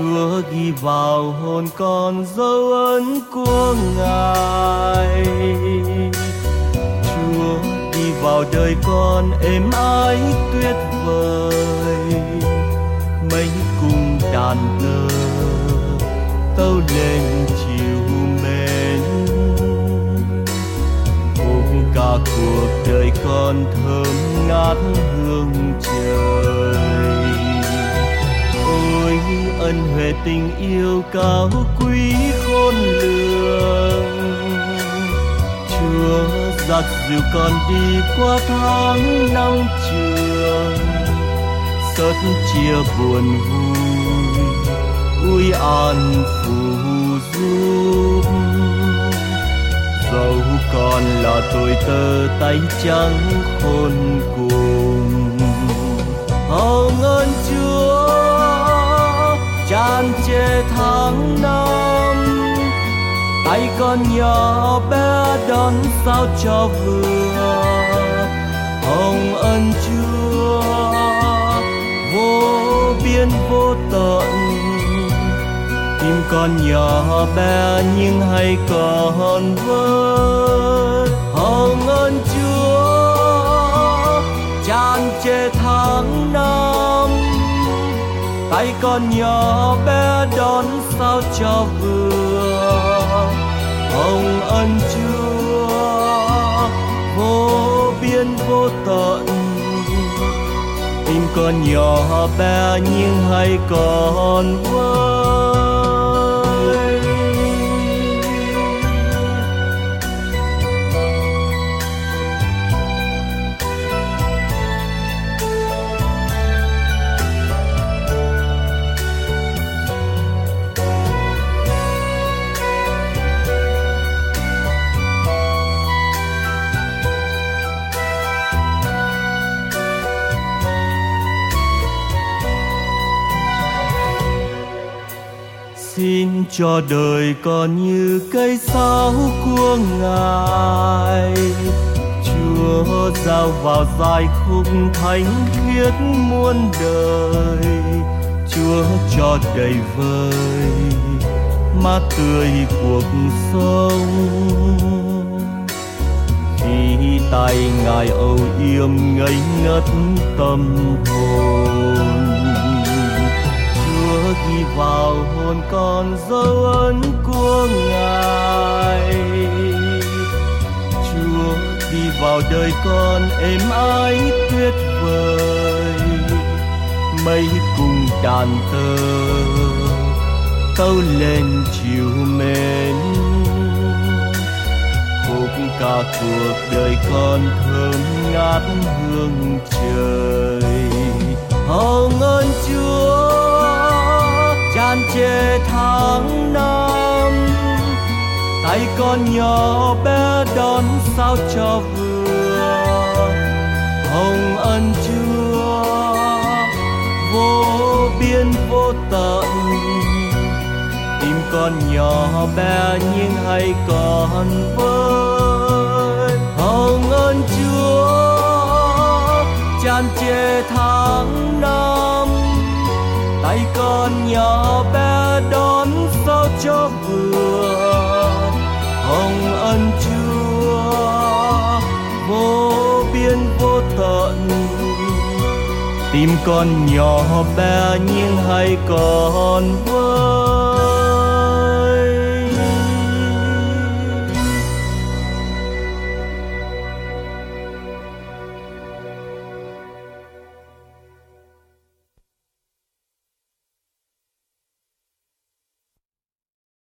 Chúa ghi vào hồn con dấu ấn của Ngài. Chúa đi vào đời con êm ái tuyệt vời. Mấy cung đàn thờ tâu lên chiều mến. Ôm cả cuộc đời con thơm ngát hương trời. Ôi ân huệ tình yêu cao quý khôn lường. Chúa dắt dìu con đi qua tháng năm trường. Sớt chia buồn vui, ui an phù giúp. Dẫu còn là tôi tơ tay trắng khôn cùng. Hồng ơn Chúa tràn trề tháng năm. Tay con nhỏ bé đón sao cho vừa. Hồng ân Chúa vô biên vô tận. Tim con nhỏ bé nhưng hay còn vơi. Hồng ân Chúa tràn trề tháng năm. Tay con nhỏ bé đón sao cho vừa. Hồng ân Chúa vô biên vô tận. Tim con nhỏ bé nhưng hay còn vơi. Xin cho đời con như cây sao của Ngài. Chúa giao vào dài khúc thánh khiết muôn đời. Chúa cho đầy vơi mát tươi cuộc sống. Khi tay Ngài âu yếm ngây ngất tâm hồn. Chúa ghi vào hồn con dấu ấn của Ngài. Chúa đi vào đời con êm ái tuyệt vời. Mấy cung đàn thờ tâu lên chiều mến. Khúc ca cuộc đời con thơm ngát hương trời. Hồng ơn Chúa tràn trề tháng năm. Tay con nhỏ bé đón sao cho vừa. Hồng ân Chúa vô biên vô tận. Tim con nhỏ bé nhưng hay còn vơi. Hồng ân Chúa tràn trề tháng năm. Tay con nhỏ bé đón sao cho vừa. Hồng ân Chúa vô biên vô tận. Tim con nhỏ bé nhưng hay còn vơi.